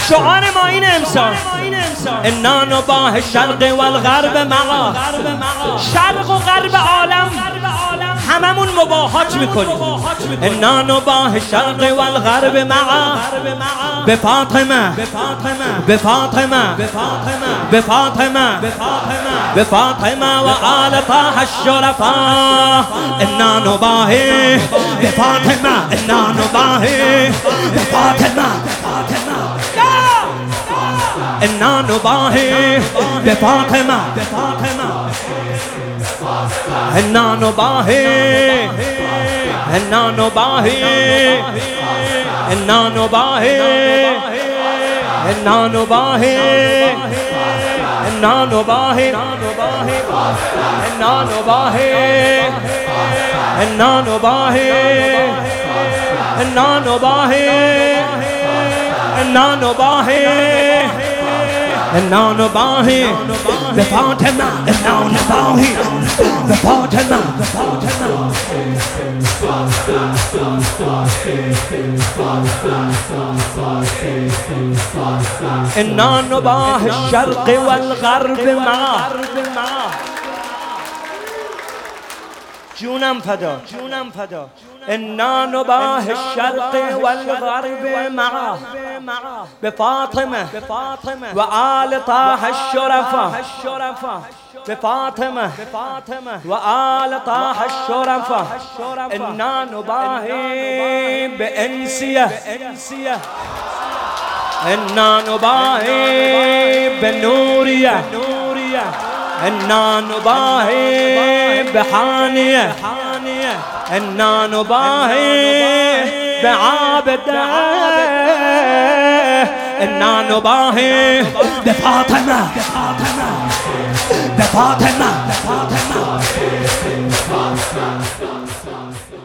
شعار ما این امسال انا نباه الشرق والغرب معا. شرق و غرب عالم هممون مباهات میکنیم. انا نباه الشرق والغرب معا بفاطمه بفاطمه بفاطمه بفاطمه وآل طه الشرفاء. انا نباهي بفاطمه انا نباهي بفاطمه انا نباهي بفاطمه انا نباهي انا نباهي انا نباهي انا نباهي انا نباهي انا نباهي انا نباهي انا نباهي انا نباهي انا نباهي بفاطمه انا نباهي بفاطمه انا نباه الشرق والغرب معا. جونم فدا انا نباه الشرق والغرب معا بفاطمه وآل طه الشرفاء. بفاطمه وآل طه الشرفاء. انا نباهي بأنسية انا نباهي بنورية انا نباهي بحانية انا نباهي بعابدة انا نباهي بفاطمة بفاطمة